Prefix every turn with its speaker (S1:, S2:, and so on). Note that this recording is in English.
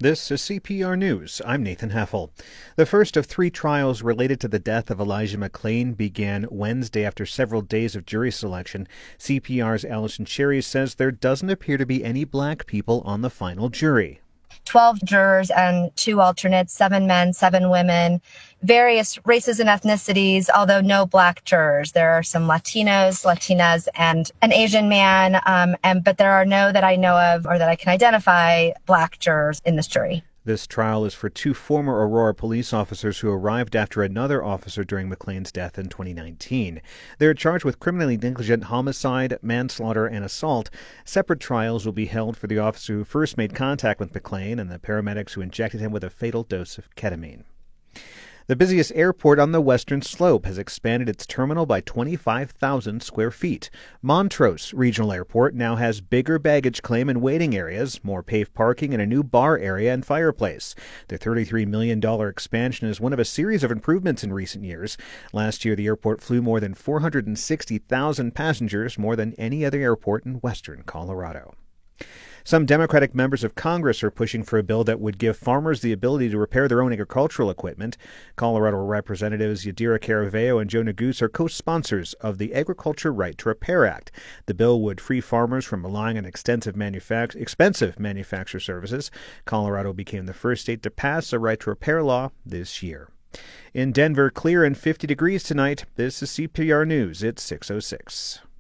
S1: This is CPR News. I'm Nathan Heffel. The first of three trials related to the death of Elijah McClain began Wednesday after several days of jury selection. CPR's Allison Cherry says there doesn't appear to be any black people on the final jury.
S2: 12 jurors and 2 alternates, 7 men, 7 women, various races and ethnicities, although no black jurors. There are some Latinos, Latinas, and an Asian man, but there are no that I know of or that I can identify black jurors in this jury.
S1: This trial is for 2 former Aurora police officers who arrived after another officer during McClain's death in 2019. They're charged with criminally negligent homicide, manslaughter, and assault. Separate trials will be held for the officer who first made contact with McClain and the paramedics who injected him with a fatal dose of ketamine. The busiest airport on the Western Slope has expanded its terminal by 25,000 square feet. Montrose Regional Airport now has bigger baggage claim and waiting areas, more paved parking, and a new bar area and fireplace. The $33 million expansion is one of a series of improvements in recent years. Last year, the airport flew more than 460,000 passengers, more than any other airport in western Colorado. Some Democratic members of Congress are pushing for a bill that would give farmers the ability to repair their own agricultural equipment. Colorado Representatives Yadira Caraveo and Joe Neguse are co-sponsors of the Agriculture Right to Repair Act. The bill would free farmers from relying on expensive manufacturer services. Colorado became the first state to pass a right to repair law this year. In Denver, clear and 50 degrees tonight. This is CPR News. It's 6:06.